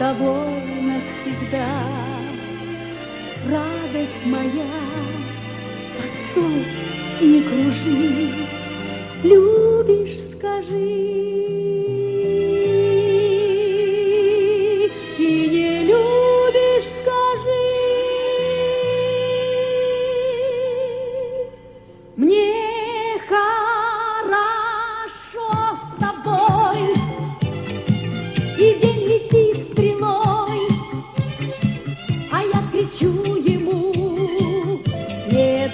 тобой навсегда. Радость моя, постой, не кружи, любишь, скажи. И не любишь, скажи. Мне хорошо с тобой, и день летит стрелой, а я кричу ему: не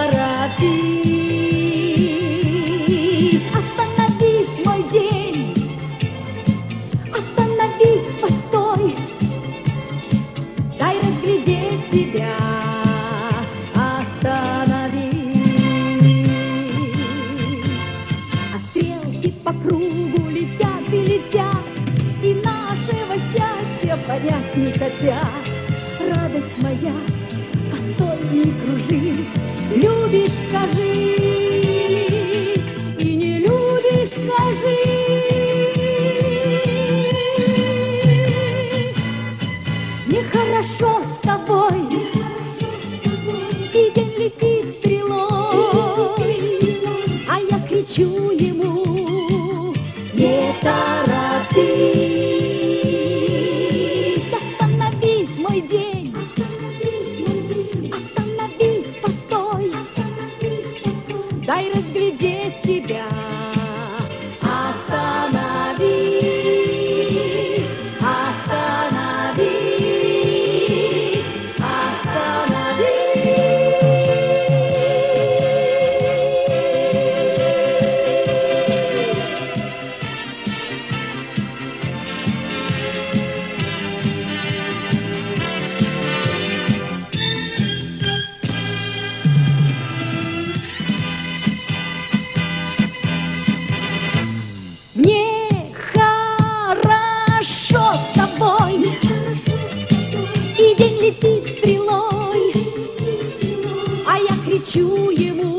торопись, остановись, мой день, остановись, постой, дай разглядеть тебя, остановись. А стрелки по кругу летят и летят, и нашего счастья понять не хотят. Радость моя, постой, не кружи, любишь, скажи. И не любишь, скажи. Мне хорошо с тобой, и день летит стрелой, а я кричу ему: не торопись, остановись, мой день, остановись, постой, дай разглядеть тебя, остановись, остановись, остановись. Мне хорошо с тобой, и день летит стрелой, а я кричу ему: